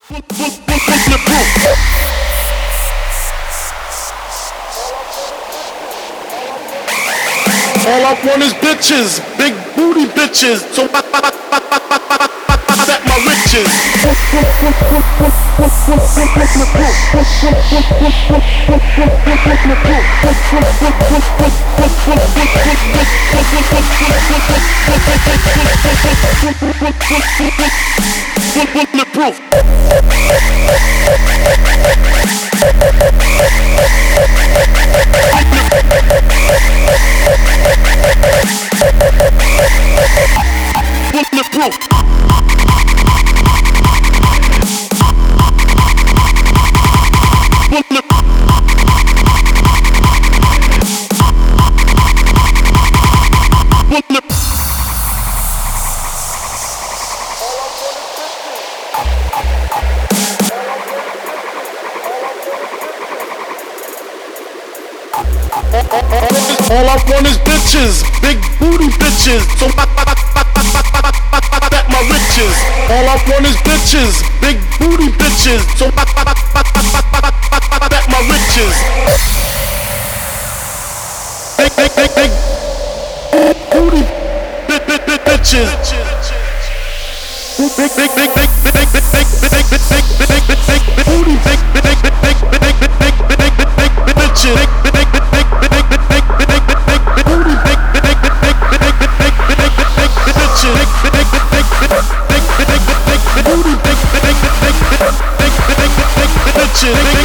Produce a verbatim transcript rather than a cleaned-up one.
All I want is bitches, big booty bitches. So I bet my riches. Bulletproof. Bulletproof. All I want is bitches, big booty bitches. So I bet my riches. All I want is bitches, big booty bitches. So I bet my riches. Big, big, big, big booty bitches. Big, big, big, big, big, big, big, big, big, big, big, big, big, big booty, big, big, big, big, big, big, big, big, big, big, big bitches. Big, big, big, big, big, big, big, big, big, big, big booty, big, big, big, big, big, big, big, big, big, big bitches. Big, big, big, big, big, big, big, big, big, big booty, big, big, big, big, big, big, big, big bitches.